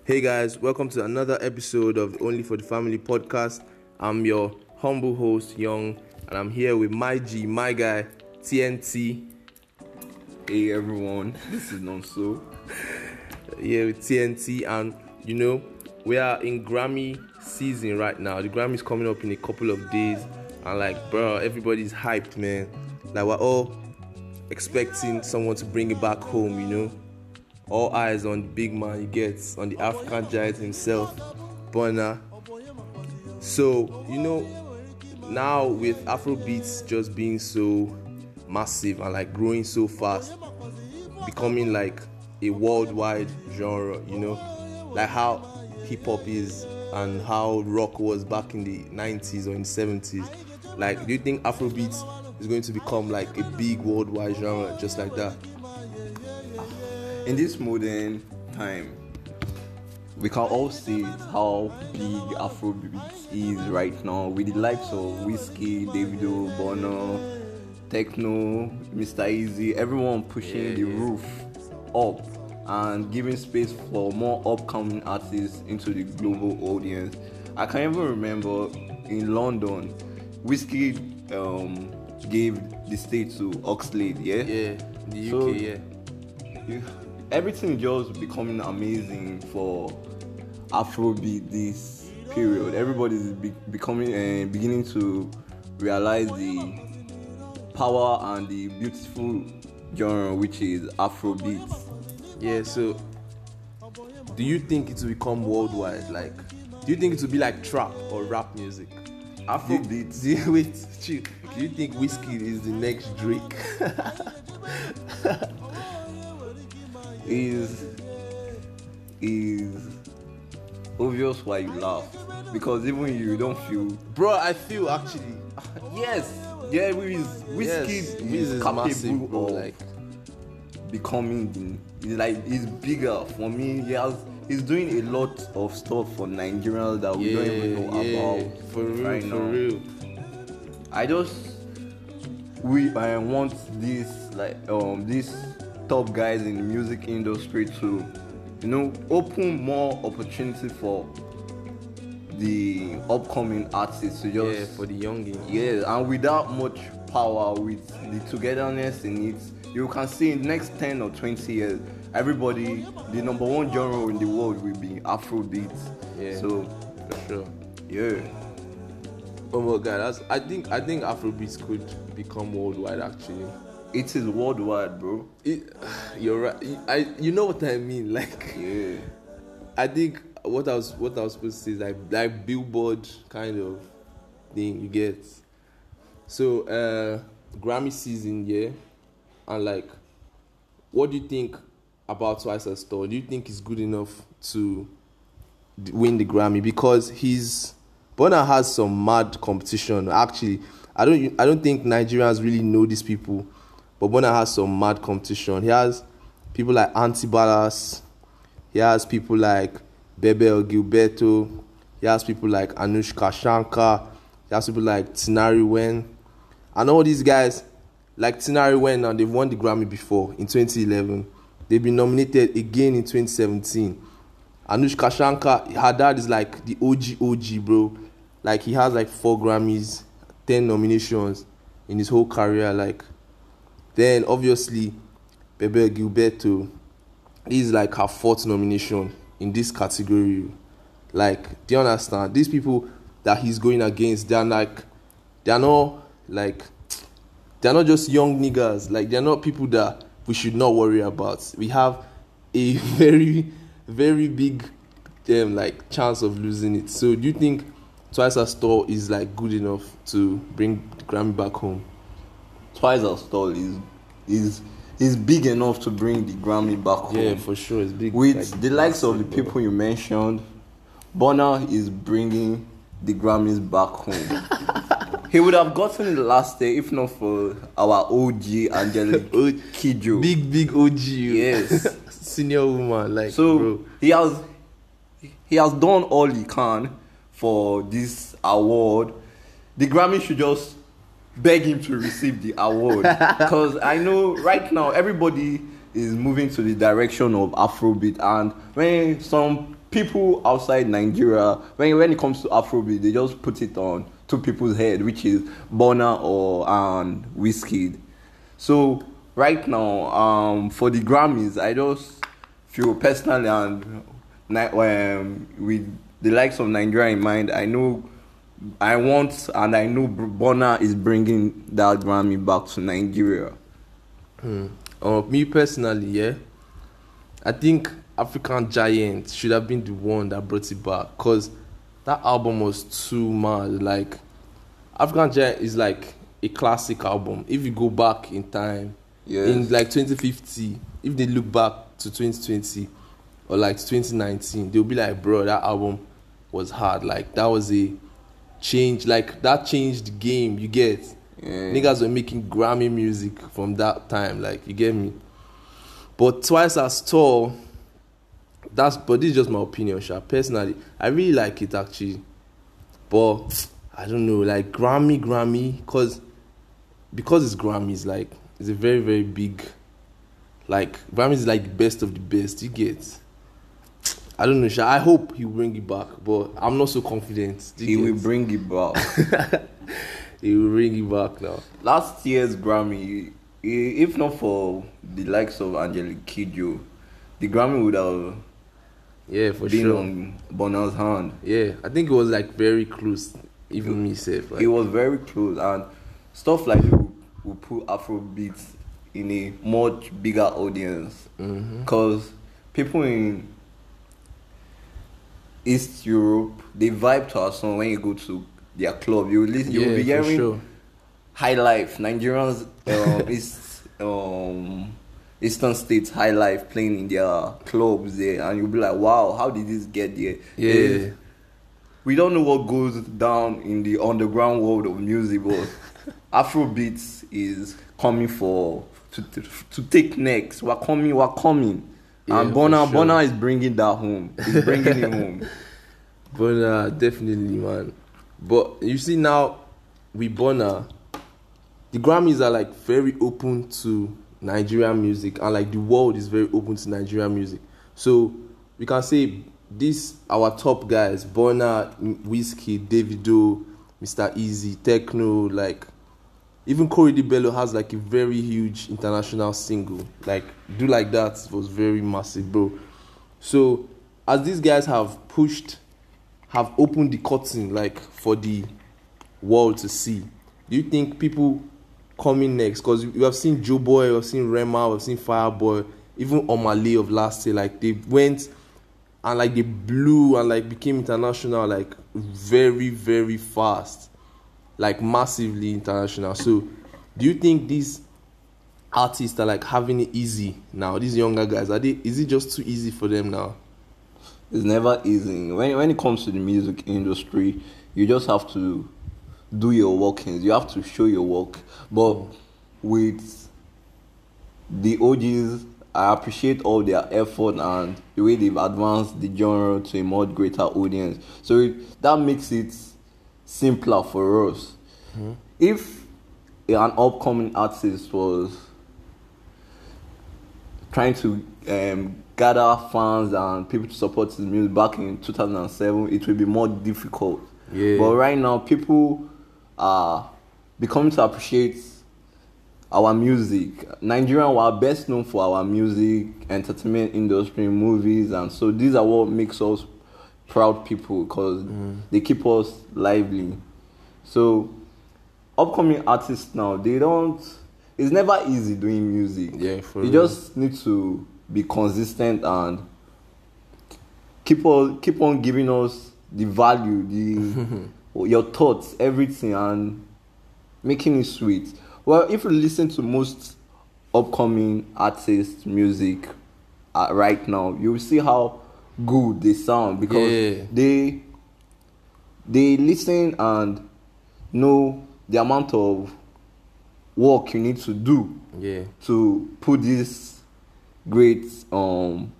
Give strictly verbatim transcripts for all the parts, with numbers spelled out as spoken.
Hey guys, welcome to another episode of the Only for the Family podcast. I'm your humble host, Young, and I'm here with my G, my guy, T N T. Hey everyone, this is Nonso. Here with T N T, and you know, we are in Grammy season right now. The Grammy's coming up in a couple of days, and like, bro, everybody's hyped, man. Like, we're all expecting someone to bring it back home, you know. All eyes on the big man he gets, on the African giant himself, Burna. So, you know, now with Afrobeats just being so massive and like growing so fast, becoming like a worldwide genre, you know, like how hip-hop is and how rock was back in the nineties or in the seventies. Like, do you think Afrobeats is going to become like a big worldwide genre just like that? In this modern time, we can all see how big Afrobeats is right now with the likes of Whiskey, Davido, Burna, Techno, Mister Easy, everyone pushing yeah, the yeah. roof up and giving space for more upcoming artists into the global audience. I can even remember in London, Whiskey um, gave the stage to Oxlade, yeah? Yeah, the U K, So, yeah. you- everything just becoming amazing for Afrobeat this period. Everybody's be- becoming uh, beginning to realize the power and the beautiful genre which is Afrobeat. Yeah, so do you think it will become worldwide? Like, do you think it will be like trap or rap music? Afrobeat. Do you, wait, chill. Do you think Whiskey is the next Drake? is is obvious why you laugh, because even you don't feel. Bro, I feel actually. Yes, yeah, Wiz Whiskey Yes, is, Wiz is capable massive, bro. of Like, becoming the, he's like he's bigger for me. He has he's doing a lot of stuff for Nigerians that we yeah, don't even know yeah, about for real, right for now. real. I just we I want this like um these top guys in the music industry to, you know, open more opportunity for the upcoming artists to just Yeah, for the youngin. yeah, and without much power, with the togetherness in it, you can see in the next ten or twenty years, everybody, the number one genre in the world will be Afrobeat. Yeah, So, for sure. yeah. Oh my god, that's, I think I think Afrobeats could become worldwide actually. It is worldwide, bro. It, you're right. I you know what I mean? Like, Yeah. I think what I was what I was supposed to say is like like Billboard kind of thing you get. So uh Grammy season, yeah, and like, what do you think about Twice as Tall? Do you think he's good enough to d- win the Grammy? Because he's Burna has some mad competition. Actually, I don't I don't think Nigerians really know these people, but Burna has some mad competition. He has people like Antibalas. He has people like Bebel Gilberto. He has people like Anushka Shankar. He has people like Tinari Wen. And all these guys, like Tinari Wen, now they've won the Grammy before in twenty eleven. They've been nominated again in twenty seventeen. Anushka Shankar, her dad is like the O G O G, bro. Like, he has like four Grammys, ten nominations in his whole career. Like, then obviously, Bebe Gilberto is like her fourth nomination in this category. Like, do you understand? These people that he's going against, they're like, they're not like, they're not just young niggas. Like, they're not people that we should not worry about. We have a very, very big, um, like, chance of losing it. So, do you think Twice as Tall is like good enough to bring the Grammy back home? Twice as Tall is is is big enough to bring the Grammy back home. Yeah, for sure, it's big. With like, the likes of the massive, bro. people you mentioned, Burna is bringing the Grammys back home. He would have gotten it last year if not for our O G Angelique O- Kidjo. Big, big O G. Yes. Senior woman, like, So bro. he has he has done all he can for this award. The Grammy should just beg him to receive the award, because I know right now everybody is moving to the direction of Afrobeat, and when some people outside Nigeria, when when it comes to Afrobeat, they just put it on two people's head, which is Burna or and Wizkid. So right now, um, for the Grammys, I just feel personally and um, with the likes of Nigeria in mind, I know I want and I know Burna is bringing that Grammy back to Nigeria. Hmm. Uh, me personally, yeah, I think African Giant should have been the one that brought it back, because that album was too mad. Like, African Giant is like a classic album. If you go back in time, yes. in like twenty fifty, if they look back to twenty twenty or like twenty nineteen, they'll be like, bro, that album was hard. Like, that was a change. Like, that changed the game, you get. Yeah. Niggas were making Grammy music from that time, like, you get me. But Twice as Tall, that's but this is just my opinion, sha. Personally, I really like it actually. But I don't know, like Grammy, Grammy, cause because it's Grammys, like it's a very, very big, like Grammys is like the best of the best. You get. I don't know, sha. I hope he will bring it back, but I'm not so confident. He get? will bring it back. He will bring it back now. Last year's Grammy, if not for the likes of Angelique Kidjo, the Grammy would have yeah, for been sure. on Burna's hand. Yeah, I think it was like very close, even me safe. Like. It was very close, and stuff like that will, will put Afrobeat in a much bigger audience. Because mm-hmm. people in East Europe, they vibe to our song when you go to their club. You will listen, you yeah, will be hearing sure. High Life, Nigerians, um, East, um, Eastern States High Life playing in their clubs there, and you'll be like, wow, how did this get there? Yeah. It's, we don't know what goes down in the underground world of music, but Afrobeats is coming for to, to to take next. We're coming, we're coming, yeah, and Burna sure. Burna is bringing that home. He's bringing it home. Burna, definitely, man. But you see now, with Burna, the Grammys are like very open to Nigerian music, and like the world is very open to Nigerian music. So we can say this our top guys: Burna, Wizkid, Davido, Mister Easy, Techno. Like even Corey DeBello has like a very huge international single. Like Do Like That was very massive, bro. So as these guys have pushed. Have opened the curtain like for the world to see. Do you think people coming next? Because we have seen Joe Boy, we've seen Rema, we've seen Fireboy, even Omale of last year. Like they went and like they blew and like became international like very, very fast, like massively international. So, do you think these artists are like having it easy now? These younger guys, are they? Is it just too easy for them now? It's never easy. When when it comes to the music industry, you just have to do your workings. You have to show your work. But with the O Gs, I appreciate all their effort and the way they've advanced the genre to a much greater audience. So it, that makes it simpler for us. Mm-hmm. If an upcoming artist was trying to um, gather fans and people to support his music back in two thousand seven, it will be more difficult. Yeah. But right now, people are becoming to appreciate our music. Nigerian, we are best known for our music, entertainment industry, movies, and so these are what makes us proud people because mm. they keep us lively. So, upcoming artists now, they don't. It's never easy doing music. Yeah, for you real. just need to be consistent and keep on keep on giving us the value, the your thoughts, everything, and making it sweet. Well, if you listen to most upcoming artists' music uh, right now, you will see how good they sound because yeah. they they listen and know the amount of work you need to do yeah. to put this great um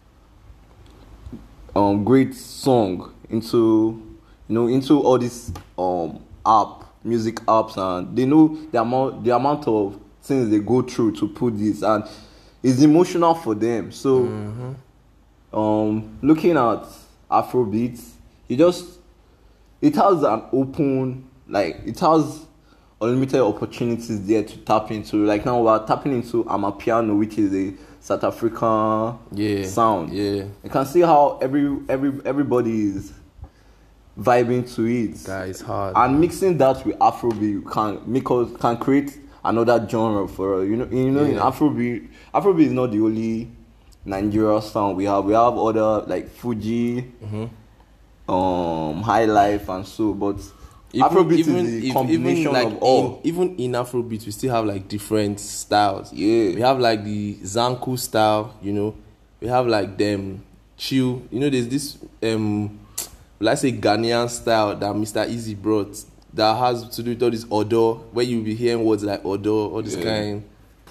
um great song into you know into all these um app music apps, and they know the amount the amount of things they go through to put this, and it's emotional for them. So mm-hmm. um looking at Afrobeat, it just it has an open like it has unlimited opportunities there to tap into. Like now we're tapping into Amapiano, which is a South African Yeah. sound. Yeah. You can see how every every everybody is vibing to it. Guy, it's hard. And mixing that with Afrobeat can make us can create another genre for us. You know, you know, in Yeah. Afrobeat, Afrobeat is not the only Nigeria sound we have. We have other like Fuji, Mm-hmm. um, High Life, and so. But Even- Afrobeat even is the if- combination even like of all. In, even in Afrobeat, we still have like different styles. Yeah. We have like the Zanku style, you know. We have like them chill. You know, there's this um, let's say Ghanaian style that Mister Easy brought that has to do with all this odor, where you'll be hearing words like odor, all this Yeah. kind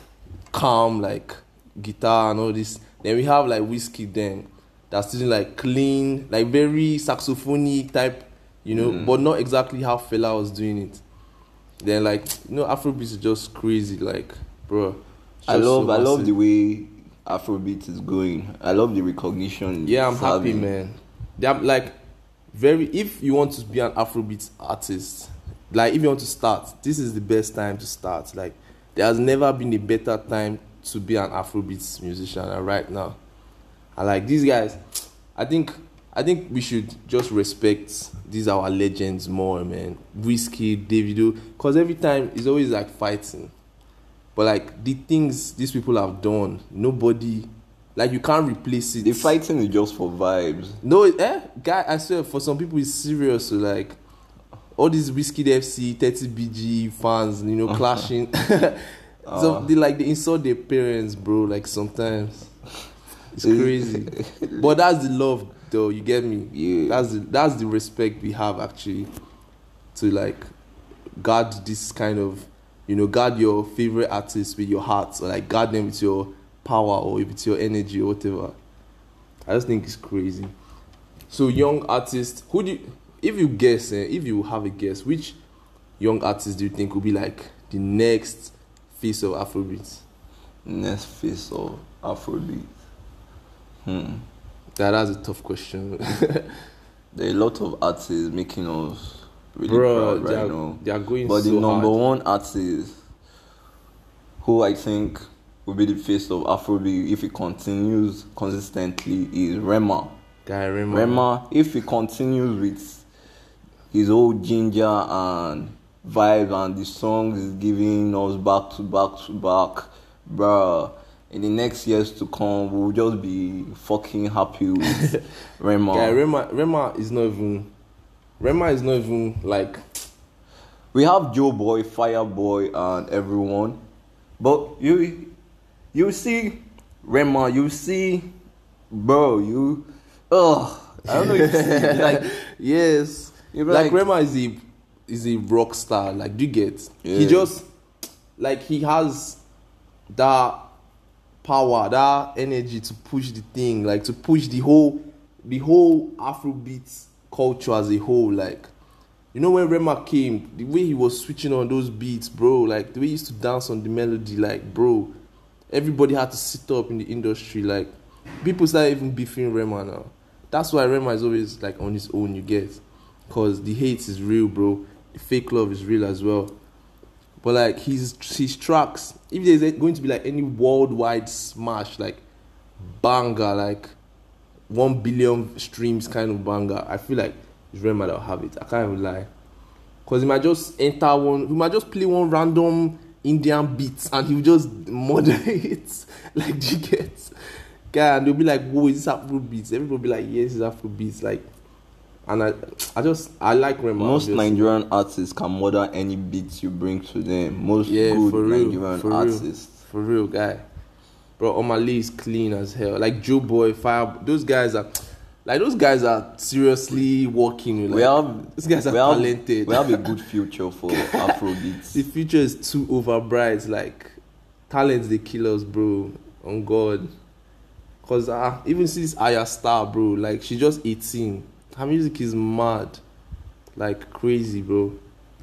calm like guitar and all this. Then we have like Whiskey then that's still like clean, like very saxophony type, you know, Mm. but not exactly how Fela was doing it. Then like you know, Afrobeat is just crazy, like bro. it's I just love, so I love massive. the way Afrobeat is going. I love the recognition. Yeah, I'm it's happy, having. man. They're like very. If you want to be an Afrobeat artist, like if you want to start, this is the best time to start. Like there has never been a better time to be an Afrobeat musician than right now. And like these guys, I think I think we should just respect these our legends more, man. Whiskey, Davido, because every time it's always like fighting. But like the things these people have done, nobody, like you can't replace it. The fighting is just for vibes. No, eh, guy, I swear for some people it's serious. So like all these Whiskey F C, thirty B G fans, you know, clashing. So they like they insult their parents, bro. Like sometimes it's crazy, but that's the love, though. You get me? Yeah. That's the that's the respect we have actually to like guard this kind of, you know, guard your favorite artists with your heart, or like guard them with your power or with your energy or whatever. I just think it's crazy. So young artists, who do you, if you guess, eh, if you have a guess, which young artist do you think will be like the next face of Afrobeat? Next face of Afrobeat. Hmm. That, that's a tough question. There are a lot of artists making us really Bro, proud they right are, now. they are going But so the number hard. one artist who I think will be the face of Afrobeat if he continues consistently is Rema. Guy, Rema. Rema, if he continues with his old ginger and vibe and the songs is giving us back to back to back, bruh, in the next years to come, we'll just be fucking happy with Rema. Guy, Rema, Rema is not even. Rema is not even like. We have Joe Boy, Fireboy, and everyone, but you, you see Rema, you see, bro, you, ugh, I don't know if you see, like, Yes. You be Like, like- Rema is a is a rock star. Like, do you get? He Yeah. just like he has that power, that energy to push the thing, like to push the whole the whole Afrobeat culture as a whole. Like, you know, when Rema came, the way he was switching on those beats, bro, like the way he used to dance on the melody, like, bro, everybody had to sit up in the industry. Like, people started even beefing Rema now. That's why Rema is always like on his own, you get, because the hate is real, bro. The fake love is real as well. But like his his tracks, if there's going to be like any worldwide smash, like banger, like one billion streams kind of banger, I feel like it's Rema that'll have it. I can't even lie, because he might just enter one, he might just play one random Indian beat and he'll just murder it. Like, do you get? Guy, and they'll be like, "Whoa, is this Afro beats?" Everybody will be like, "Yes, it's Afro beats." Like, and I, I just I like Rema. most obviously. Nigerian artists can murder any beats you bring to them. Most Yeah, good for real, Nigerian for real. artists. For real, guy. Bro, Omale is clean as hell. Like Joe Boy, Fire, those guys are like those guys are seriously working. Like, we have these guys are we have, talented. We have a good future for Afrobeats. The future is too over bright. Like, talents they kill us, bro. On God. Cause uh, even see this Aya Star, bro. Like, she's just eighteen. Her music is mad, like crazy, bro.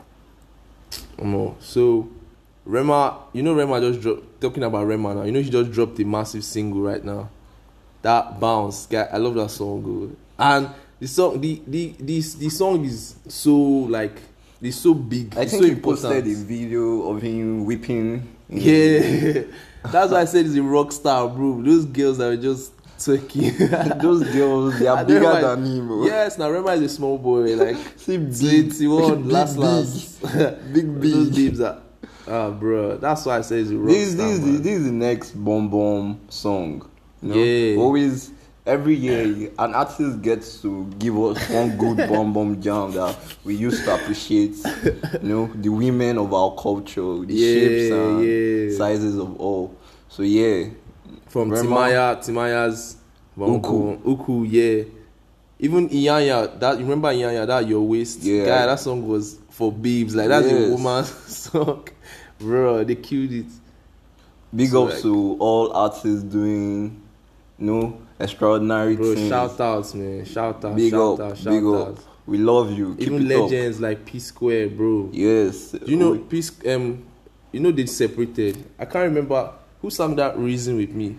Um, so Rema, you know Rema just dropped. Talking about Rema now, you know she just dropped a massive single right now. That Bounce, guy, I love that song, good. And the song, the the this the song is so like it's so big. I it's think so he posted a important. video of him whipping. Yeah, that's why I said he's a rock star, bro. Those girls that were just twerking. Those girls, they are And bigger Rema- than him. Bro. Yes, now Rema is a small boy, like See, big, twenty-one, big, last big. last. Big, Those big. babes are, ah, bro. That's why I say he's a rock This, star. this, man. this, this is the next Bomb Bomb song. You know? Yeah. Always, every year, an artist gets to give us one good Bomb Bomb jam that we used to appreciate. You know, the women of our culture, the Yeah, shapes and yeah. sizes of all. So yeah, From Rema. Timaya, Timaya's Uku. Uku, yeah. Even Iyanya, that you remember Iyanya, that your waist, Yeah. guy. That song was for babes, like that's a Yes. woman's song, bro. They killed it. big So, up like- to all artists doing, you know, extraordinary Bro, things. shout outs, man. Shout out, big shout up, out, shout big out. up. We love you. Keep Even it up. legends like P Square, bro. Yes. Do you know We- P um you know they separated. I can't remember who sang that Reason with me.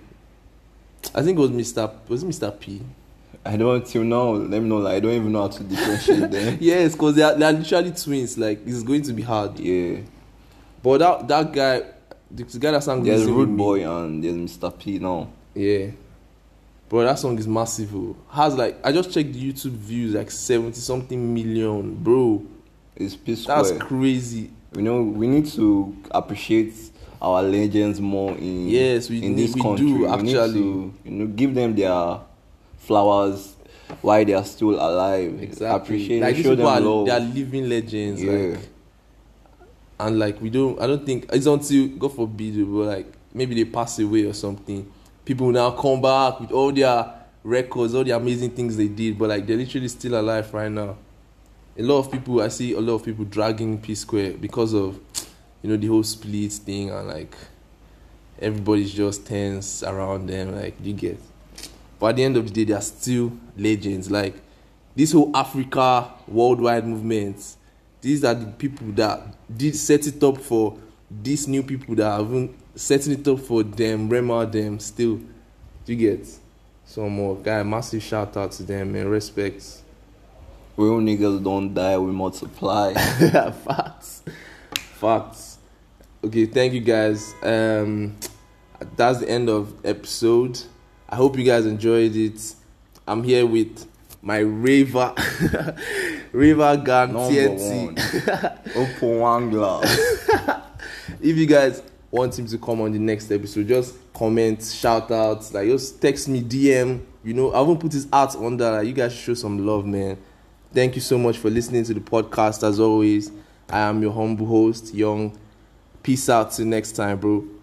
I think it was Mister Was it Mister P? I don't till now. Let me know. Like I don't even know how to differentiate them. Yes, because they are, they are literally twins. Like it's going to be hard. Yeah. But that that guy, the guy that sang There's Reason with Rude Me, Boy and there's Mister P now. yeah, bro, that song is massive. Oh. Has like I just checked the YouTube views like seventy something million, bro. It's P Square. That's crazy. You know, we need to appreciate our legends more in Yes, we in need- this we country. do, We need actually. to, you know, give them their flowers while they are still alive. Exactly. Appreciate Like them, these show people are them love. they are living legends. Yeah. Like, and like we don't. I don't think it's until God forbid, but like maybe they pass away or something. People will now come back with all their records, all the amazing things they did, but like they're literally still alive right now. A lot of people, I see a lot of people dragging P Square because of, you know, the whole split thing and like everybody's just tense around them. Like you get. But at the end of the day, they are still legends. Like this whole Africa worldwide movement, these are the people that did set it up for these new people that have been setting it up for them, Rema, them still. You get some more guy, massive shout out to them and respect. Real niggas don't die, we multiply. Facts. Facts. Okay, thank you guys. Um that's the end of episode. I hope you guys enjoyed it. I'm here with my raver, raver gang Number T N one. T. Open one glass. If you guys want him to come on the next episode, just comment, shout out, like just text me, D M. You know, I won't put his art under. Like, you guys show some love, man. Thank you so much for listening to the podcast. As always, I am your humble host, Young. Peace out till next time, bro.